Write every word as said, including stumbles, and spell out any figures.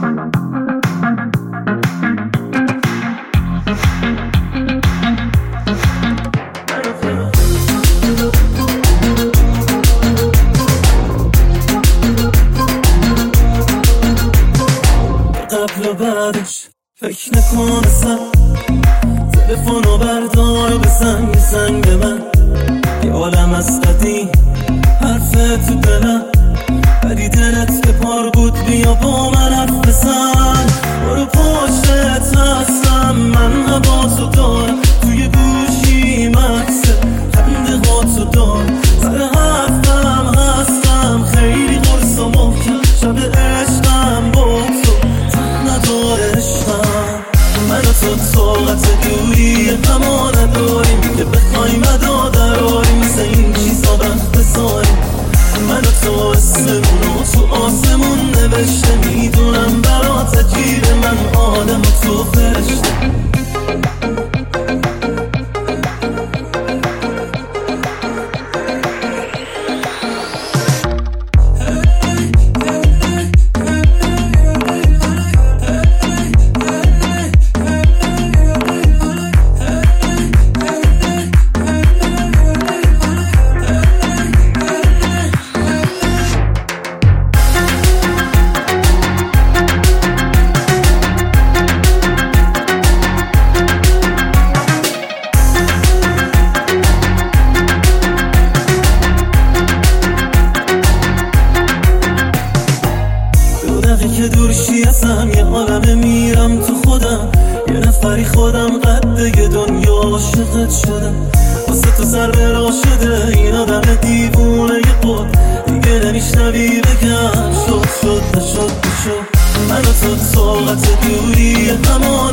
قبل و بعدش فکر نکن اصلا، تلفنو بردار و بزن یه زنگ به من، یه عالم از قدیم حرف تو دلم، ولی دلت که پار بود بیا با من حرف بزن. برو پشتت هستم من حواسو دارم، توی گوشی مکسه خنده هاتو دارم، سر حرفم هستم خیلی قرص و محکم، شب عشقم با تو تن نداره عشقم. من و تو طاقت دوری هما نداریم که بخوایم ادا دراریم، مثل این چیزا وقت بذاریم. من و تو اسمونو تو آسمون نوشته، میدونم برات عجیبه من آدم و تو فرشته. که دورشی ازم یه عالمه میرم تو خودم، یه نفری خودم قده دنیا عاشقت شدم، واسه تو سر برا شده این آدم دیوونه یه قد دیگه نمیشنوی بگم شد شد نشد نشد. من و تو طاقت دوری همان